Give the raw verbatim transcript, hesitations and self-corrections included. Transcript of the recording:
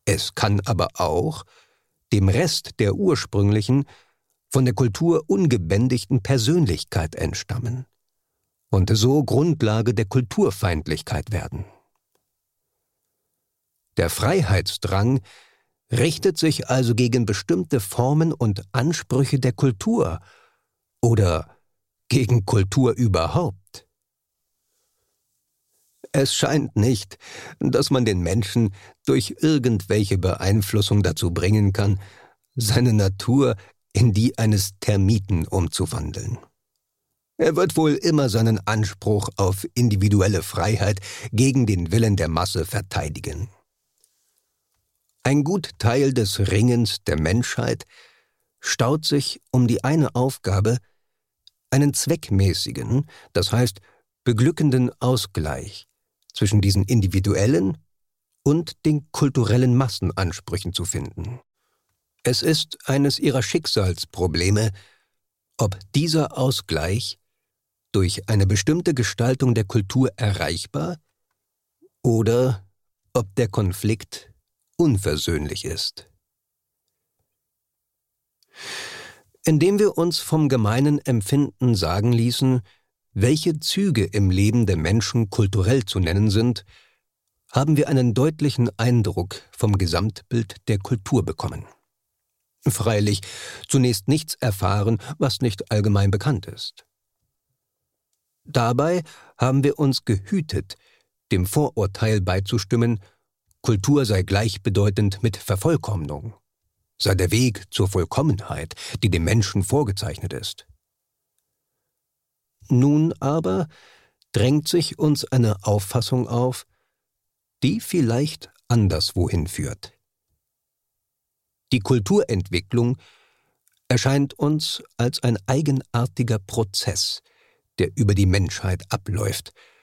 Es kann aber auch dem Rest der ursprünglichen, von der Kultur ungebändigten Persönlichkeit entstammen und so Grundlage der Kulturfeindlichkeit werden. Der Freiheitsdrang richtet sich also gegen bestimmte Formen und Ansprüche der Kultur oder gegen Kultur überhaupt. Es scheint nicht, dass man den Menschen durch irgendwelche Beeinflussung dazu bringen kann, seine Natur in die eines Termiten umzuwandeln. Er wird wohl immer seinen Anspruch auf individuelle Freiheit gegen den Willen der Masse verteidigen. Ein gut Teil des Ringens der Menschheit staut sich um die eine Aufgabe, einen zweckmäßigen, das heißt beglückenden Ausgleich zwischen diesen individuellen und den kulturellen Massenansprüchen zu finden. Es ist eines ihrer Schicksalsprobleme, ob dieser Ausgleich durch eine bestimmte Gestaltung der Kultur erreichbar oder ob der Konflikt unversöhnlich ist. Indem wir uns vom gemeinen Empfinden sagen ließen, welche Züge im Leben der Menschen kulturell zu nennen sind, haben wir einen deutlichen Eindruck vom Gesamtbild der Kultur bekommen. Freilich zunächst nichts erfahren, was nicht allgemein bekannt ist. Dabei haben wir uns gehütet, dem Vorurteil beizustimmen, Kultur sei gleichbedeutend mit Vervollkommnung, sei der Weg zur Vollkommenheit, die dem Menschen vorgezeichnet ist. Nun aber drängt sich uns eine Auffassung auf, die vielleicht anderswohin führt. Die Kulturentwicklung erscheint uns als ein eigenartiger Prozess, der über die Menschheit abläuft